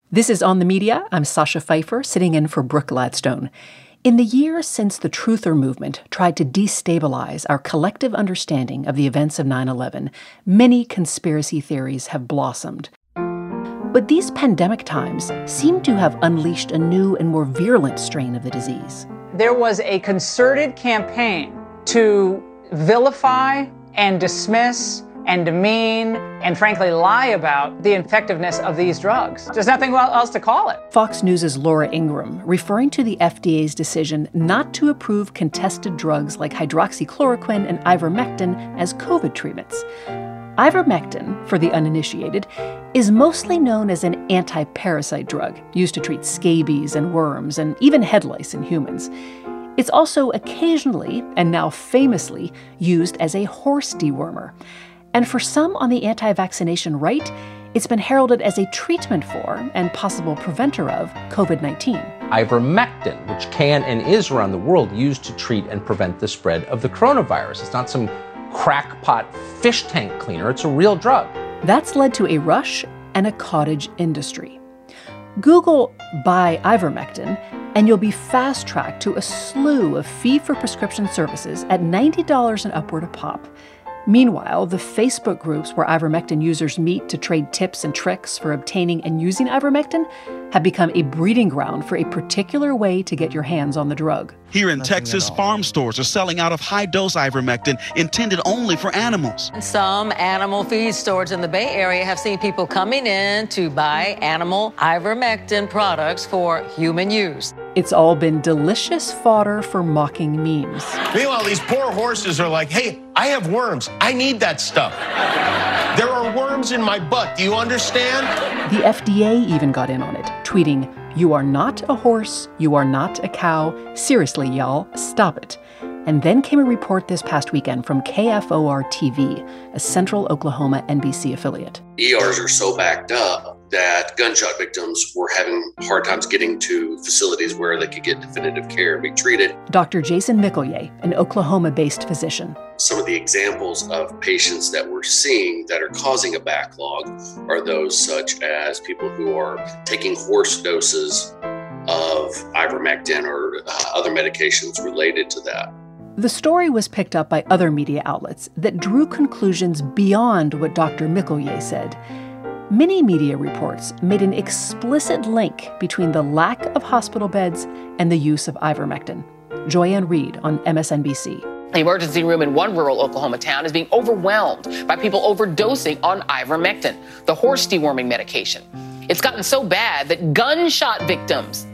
This is On the Media. I'm Sasha Pfeiffer, sitting in for Brooke Gladstone. In the years since the Truther movement tried to destabilize our collective understanding of the events of 9/11, many conspiracy theories have blossomed. But these pandemic times seem to have unleashed a new and more virulent strain of the disease. There was a concerted campaign to vilify and dismiss and demean and frankly lie about the effectiveness of these drugs. There's nothing else to call it. Fox News' Laura Ingraham, referring to the FDA's decision not to approve contested drugs like hydroxychloroquine and ivermectin as COVID treatments. Ivermectin, for the uninitiated, is mostly known as an anti-parasite drug used to treat scabies and worms and even head lice in humans. It's also occasionally, and now famously, used as a horse dewormer. And for some on the anti-vaccination right, it's been heralded as a treatment for and possible preventer of COVID-19. Ivermectin, which can and is around the world used to treat and prevent the spread of the coronavirus. It's not some crackpot fish tank cleaner, it's a real drug. That's led to a rush and a cottage industry. Google "buy ivermectin" and you'll be fast-tracked to a slew of fee-for-prescription services at $90 and upward a pop. Meanwhile, the Facebook groups where ivermectin users meet to trade tips and tricks for obtaining and using ivermectin have become a breeding ground for a particular way to get your hands on the drug. Here in Texas, farm stores are selling out of high-dose ivermectin intended only for animals. Some animal feed stores in the Bay Area have seen people coming in to buy animal ivermectin products for human use. It's all been delicious fodder for mocking memes. Meanwhile, these poor horses are like, hey, I have worms. I need that stuff. There are worms in my butt. Do you understand? The FDA even got in on it, tweeting, "You are not a horse. You are not a cow. Seriously, y'all, stop it." And then came a report this past weekend from KFOR-TV, a Central Oklahoma NBC affiliate. ERs are so backed up that gunshot victims were having hard times getting to facilities where they could get definitive care and be treated. Dr. Jason Mickelje, an Oklahoma-based physician. Some of the examples of patients that we're seeing that are causing a backlog are those such as people who are taking horse doses of ivermectin or other medications related to that. The story was picked up by other media outlets that drew conclusions beyond what Dr. Mickelje said. Many media reports made an explicit link between the lack of hospital beds and the use of ivermectin. Joyanne Reed on MSNBC. The emergency room in one rural Oklahoma town is being overwhelmed by people overdosing on ivermectin, the horse deworming medication. It's gotten so bad that gunshot victims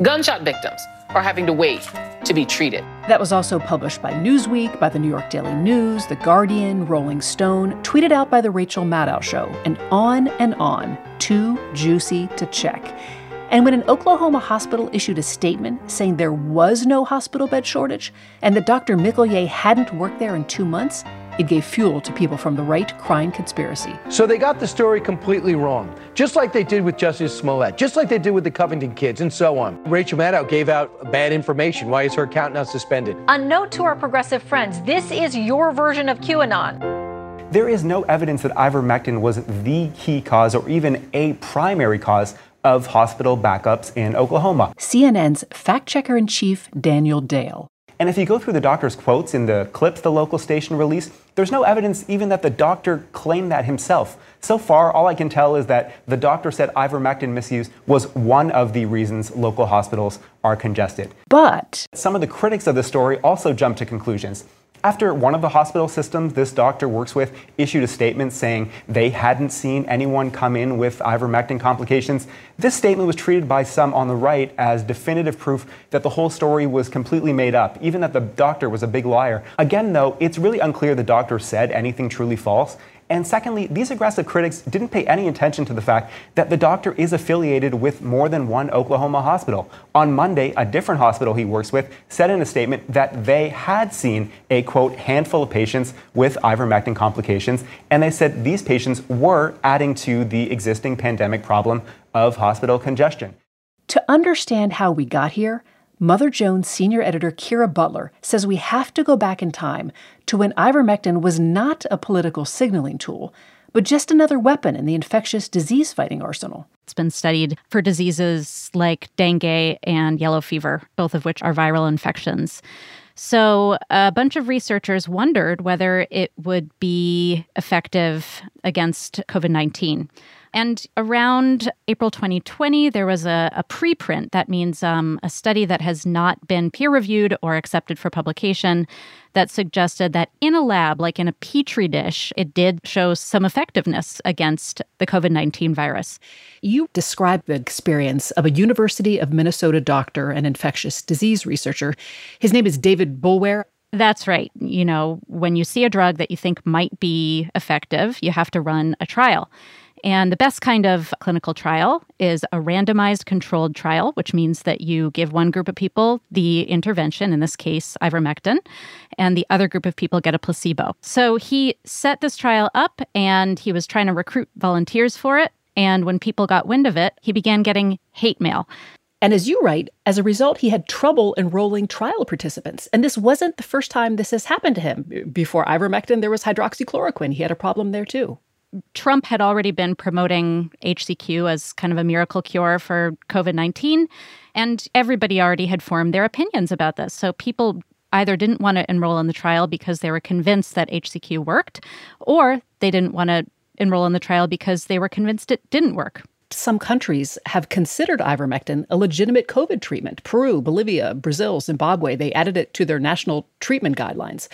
are having to wait to be treated. That was also published by Newsweek, by the New York Daily News, The Guardian, Rolling Stone, tweeted out by The Rachel Maddow Show, and on, too juicy to check. And when an Oklahoma hospital issued a statement saying there was no hospital bed shortage and that Dr. Mickelje hadn't worked there in 2 months, it gave fuel to people from the right crying conspiracy. So they got the story completely wrong, just like they did with Justice Smollett, just like they did with the Covington kids, and so on. Rachel Maddow gave out bad information. Why is her account now suspended? A note to our progressive friends, this is your version of QAnon. There is no evidence that ivermectin was the key cause or even a primary cause of hospital backups in Oklahoma. CNN's fact-checker-in-chief, Daniel Dale. And if you go through the doctor's quotes in the clips the local station released, there's no evidence even that the doctor claimed that himself. So far, all I can tell is that the doctor said ivermectin misuse was one of the reasons local hospitals are congested. But some of the critics of the story also jumped to conclusions. After one of the hospital systems this doctor works with issued a statement saying they hadn't seen anyone come in with ivermectin complications, this statement was treated by some on the right as definitive proof that the whole story was completely made up, even that the doctor was a big liar. Again, though, it's really unclear the doctor said anything truly false. And secondly, these aggressive critics didn't pay any attention to the fact that the doctor is affiliated with more than one Oklahoma hospital. On Monday, a different hospital he works with said in a statement that they had seen a, quote, handful of patients with ivermectin complications, and they said these patients were adding to the existing pandemic problem of hospital congestion. To understand how we got here, Mother Jones senior editor Kira Butler says we have to go back in time to when ivermectin was not a political signaling tool, but just another weapon in the infectious disease fighting arsenal. It's been studied for diseases like dengue and yellow fever, both of which are viral infections. So a bunch of researchers wondered whether it would be effective against COVID-19. And around April 2020, there was a preprint. That means a study that has not been peer-reviewed or accepted for publication that suggested that in a lab, like in a petri dish, it did show some effectiveness against the COVID-19 virus. You described the experience of a University of Minnesota doctor and infectious disease researcher. His name is David Boulware. That's right. You know, when you see a drug that you think might be effective, you have to run a trial. And the best kind of clinical trial is a randomized controlled trial, which means that you give one group of people the intervention, in this case, ivermectin, and the other group of people get a placebo. So he set this trial up and he was trying to recruit volunteers for it. And when people got wind of it, he began getting hate mail. And as you write, as a result, he had trouble enrolling trial participants. And this wasn't the first time this has happened to him. Before ivermectin, there was hydroxychloroquine. He had a problem there, too. Trump had already been promoting HCQ as kind of a miracle cure for COVID-19, and everybody already had formed their opinions about this. So people either didn't want to enroll in the trial because they were convinced that HCQ worked, or they didn't want to enroll in the trial because they were convinced it didn't work. Some countries have considered ivermectin a legitimate COVID treatment. Peru, Bolivia, Brazil, Zimbabwe, they added it to their national treatment guidelines.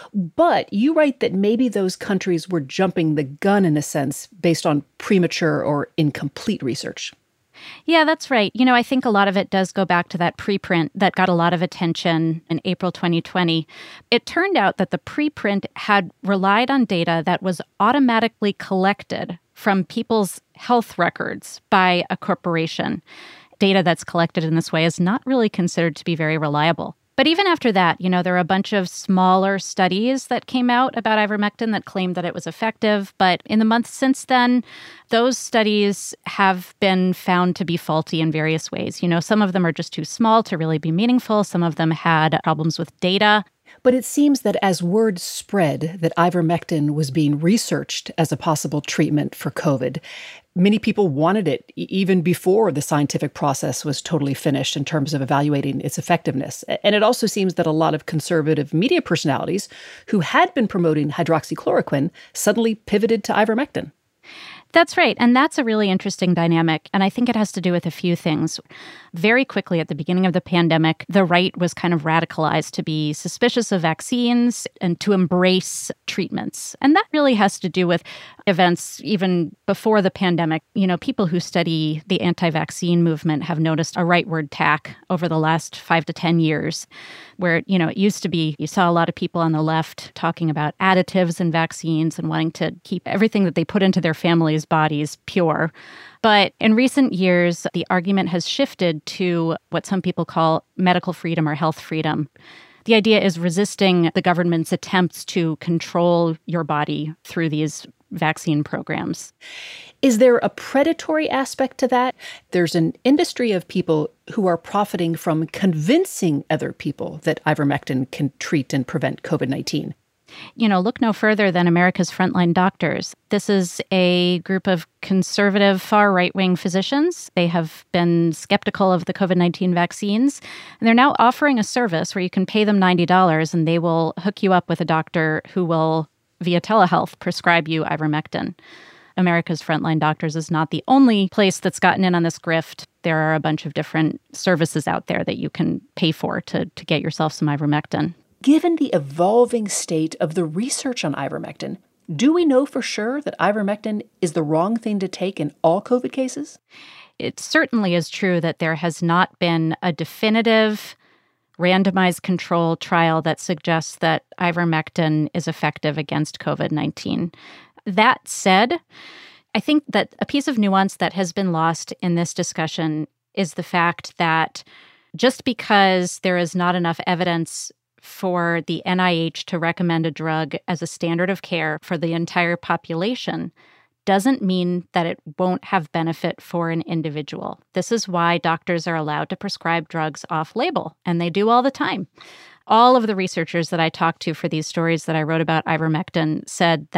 But you write that maybe those countries were jumping the gun in a sense based on premature or incomplete research. Yeah, that's right. You know, I think a lot of it does go back to that preprint that got a lot of attention in April 2020. It turned out that the preprint had relied on data that was automatically collected from people's health records by a corporation. Data that's collected in this way is not really considered to be very reliable. But even after that, you know, there are a bunch of smaller studies that came out about ivermectin that claimed that it was effective. But in the months since then, those studies have been found to be faulty in various ways. You know, some of them are just too small to really be meaningful. Some of them had problems with data. But it seems that as word spread that ivermectin was being researched as a possible treatment for COVID, many people wanted it even before the scientific process was totally finished in terms of evaluating its effectiveness. And it also seems that a lot of conservative media personalities who had been promoting hydroxychloroquine suddenly pivoted to ivermectin. That's right. And that's a really interesting dynamic. And I think it has to do with a few things. Very quickly at the beginning of the pandemic, the right was kind of radicalized to be suspicious of vaccines and to embrace treatments. And that really has to do with events even before the pandemic. You know, people who study the anti-vaccine movement have noticed a rightward tack over the last 5 to 10 years, where, you know, it used to be you saw a lot of people on the left talking about additives in vaccines and wanting to keep everything that they put into their families' bodies pure. But in recent years, the argument has shifted to what some people call medical freedom or health freedom. The idea is resisting the government's attempts to control your body through these vaccine programs. Is there a predatory aspect to that? There's an industry of people who are profiting from convincing other people that ivermectin can treat and prevent COVID-19. You know, look no further than America's Frontline Doctors. This is a group of conservative, far right-wing physicians. They have been skeptical of the COVID-19 vaccines, and they're now offering a service where you can pay them $90 and they will hook you up with a doctor who will, via telehealth, prescribe you ivermectin. America's Frontline Doctors is not the only place that's gotten in on this grift. There are a bunch of different services out there that you can pay for to get yourself some ivermectin. Given the evolving state of the research on ivermectin, do we know for sure that ivermectin is the wrong thing to take in all COVID cases? It certainly is true that there has not been a definitive randomized control trial that suggests that ivermectin is effective against COVID-19. That said, I think that a piece of nuance that has been lost in this discussion is the fact that just because there is not enough evidence for the NIH to recommend a drug as a standard of care for the entire population doesn't mean that it won't have benefit for an individual. This is why doctors are allowed to prescribe drugs off-label, and they do all the time. All of the researchers that I talked to for these stories that I wrote about ivermectin said that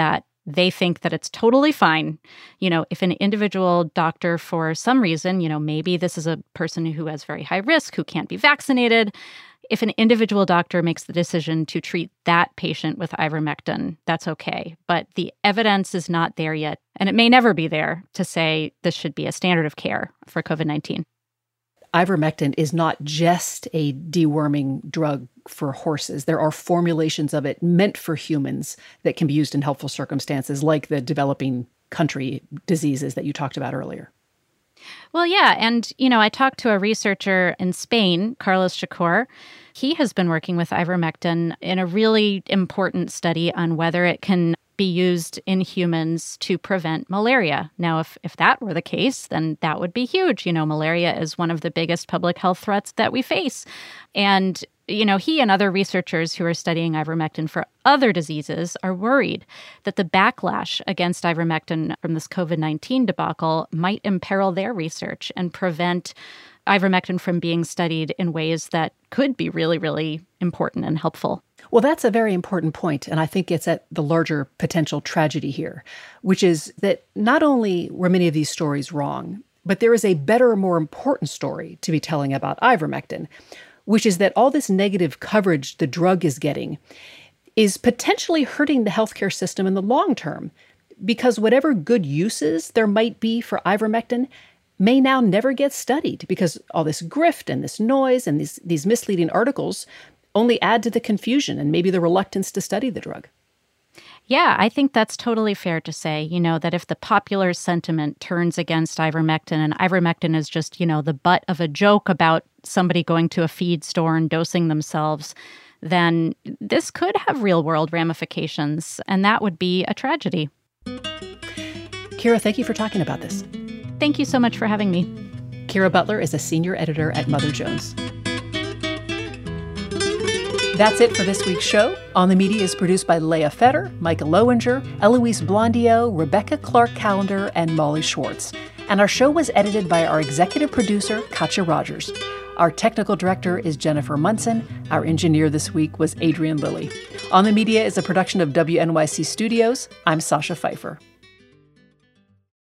They think that it's totally fine. If an individual doctor, for some reason, maybe this is a person who has very high risk, who can't be vaccinated. If an individual doctor makes the decision to treat that patient with ivermectin, that's okay. But the evidence is not there yet, and it may never be there to say this should be a standard of care for COVID-19. Ivermectin is not just a deworming drug for horses. There are formulations of it meant for humans that can be used in helpful circumstances, like the developing country diseases that you talked about earlier. Well, yeah. And, I talked to a researcher in Spain, Carlos Chacor. He has been working with ivermectin in a really important study on whether it can be used in humans to prevent malaria. Now, if that were the case, then that would be huge. Malaria is one of the biggest public health threats that we face. And he and other researchers who are studying ivermectin for other diseases are worried that the backlash against ivermectin from this COVID-19 debacle might imperil their research and prevent ivermectin from being studied in ways that could be really, really important and helpful. Well, that's a very important point, and I think it's at the larger potential tragedy here, which is that not only were many of these stories wrong, but there is a better, more important story to be telling about ivermectin, which is that all this negative coverage the drug is getting is potentially hurting the healthcare system in the long term, because whatever good uses there might be for ivermectin may now never get studied, because all this grift and this noise and these misleading articles only add to the confusion and maybe the reluctance to study the drug. Yeah, I think that's totally fair to say, that if the popular sentiment turns against ivermectin and ivermectin is just, the butt of a joke about somebody going to a feed store and dosing themselves, then this could have real-world ramifications, and that would be a tragedy. Kira, thank you for talking about this. Thank you so much for having me. Kira Butler is a senior editor at Mother Jones. That's it for this week's show. On the Media is produced by Leah Fetter, Micah Lowinger, Eloise Blondio, Rebecca Clark-Callender, and Molly Schwartz. And our show was edited by our executive producer, Katja Rogers. Our technical director is Jennifer Munson. Our engineer this week was Adrian Lilly. On the Media is a production of WNYC Studios. I'm Sasha Pfeiffer.